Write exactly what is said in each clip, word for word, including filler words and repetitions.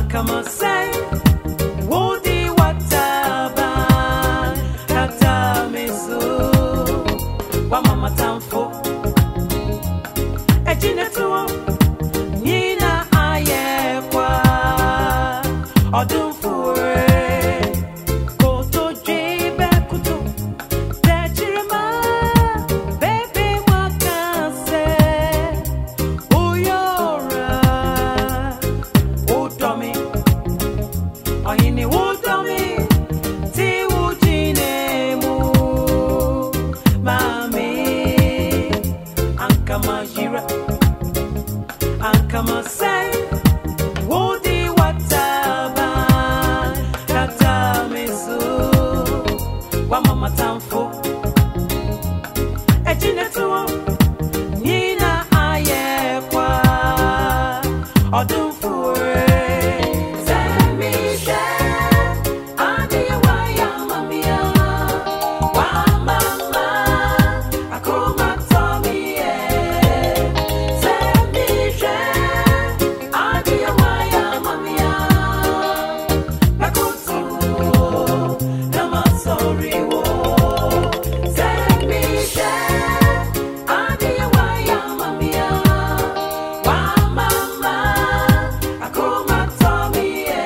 Ankama say, Wodi wataba, kata mesu, wa mama tamfo, ejine tuo, nina aye kwa, odumfure, koto jibe kutu, tejirima, baby wakase, uyora, udomi, oyini udomi, ti ujine mu, mami, ankama jira, ankama say, wodi wataba, kata mesu, wa mama tamfo, ejine tuo, nina aye kwa, odumfure, zemishe, adiye waya mamia, wa mama, akuma tomie, zemishe, adiye waya mamia, nakutu, namasori wo, zemishe, adiye waya mamia, wa mama, akuma tomie,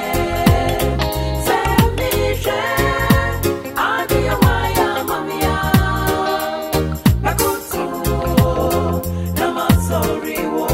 zemishe, adiye waya mamia, nakutu, namasori wo.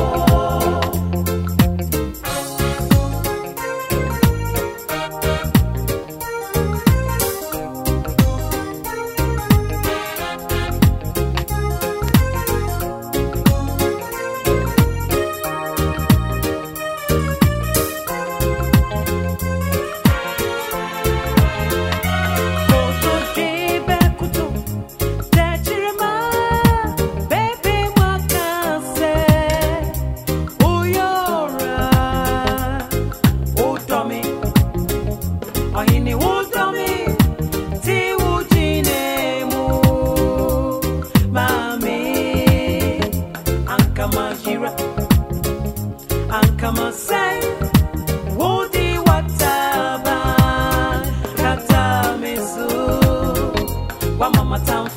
Koto jibe kutu, tejirima, baby wakase, uyora, udomi, oyini udomi, ti ujine mu, mami, ankama jira, ankama say, wodi wataba, kata mesu, wa mama tam